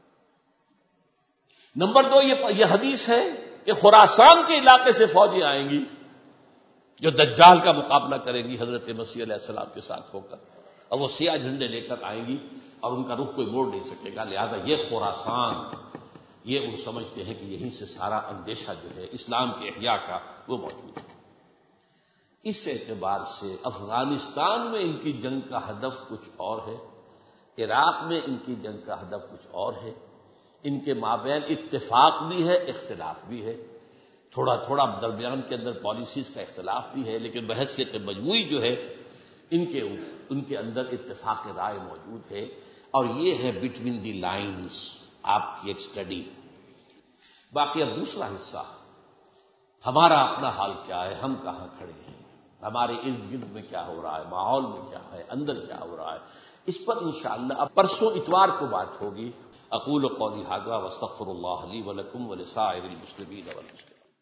نمبر دو، یہ حدیث ہے کہ خراسان کے علاقے سے فوجیں آئیں گی جو دجال کا مقابلہ کریں گی حضرت مسیح علیہ السلام کے ساتھ ہو کر، اور وہ سیاہ جھنڈے لے کر آئیں گی اور ان کا رخ کوئی موڑ نہیں سکے گا۔ لہذا یہ خراسان، یہ وہ سمجھتے ہیں کہ یہیں سے سارا اندیشہ جو ہے اسلام کے احیاء کا وہ موجود ہے۔ اس اعتبار سے افغانستان میں ان کی جنگ کا ہدف کچھ اور ہے، عراق میں ان کی جنگ کا ہدف کچھ اور ہے۔ ان کے مابین اتفاق بھی ہے، اختلاف بھی ہے، تھوڑا تھوڑا درمیان کے اندر پالیسیز کا اختلاف بھی ہے، لیکن بحیثیت مجموعی جو ہے ان کے اندر اتفاق رائے موجود ہے۔ اور یہ ہے بٹوین دی لائنز آپ کی ایک اسٹڈی۔ باقی اب دوسرا حصہ، ہمارا اپنا حال کیا ہے، ہم کہاں کھڑے ہیں، ہمارے ارد گرد میں کیا ہو رہا ہے، ماحول میں کیا ہے، اندر کیا ہو رہا ہے، اس پر انشاءاللہ اب پرسوں اتوار کو بات ہوگی۔ اقول قولی ھذا واستغفر اللہ لی ولکم ولسائر المسلمین والمسلمات۔